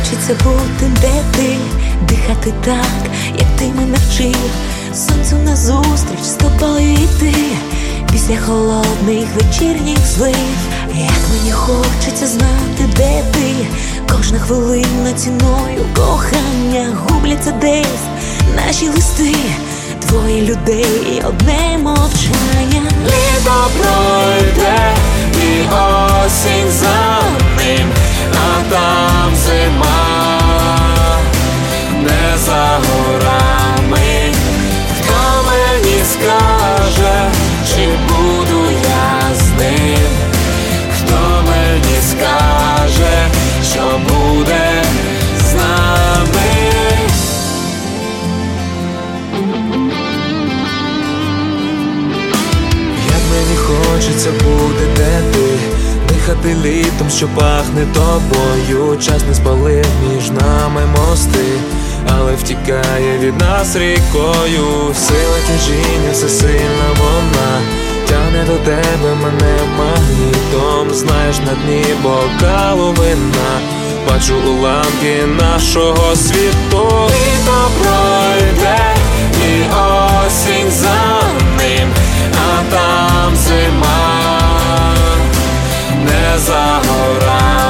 хочеться бути, де ти, дихати так, як ти мене вчив, сонцю назустріч з тобою йти, після холодних вечірніх злив. Як мені хочеться знати, де ти, кожна хвилина ціною кохання, губляться десь наші листи, двоє людей, одне мовчання. Літо пройде і осінь за ним, а там зима не за горами. Хто мені скаже, чи буду я з ним? Хто мені скаже, що буде з нами? Мені хочеться бути, де ти, дихати літом, що пахне тобою. Час не спалив між нами мости, але втікає від нас рікою. Сила тяжіння, всесильна вона тягне до тебе мене магнітом. Знаєш, на дні бокалу вина бачу уламки нашого світу. Літо пройде і осінь за ним, а там зима не за горами.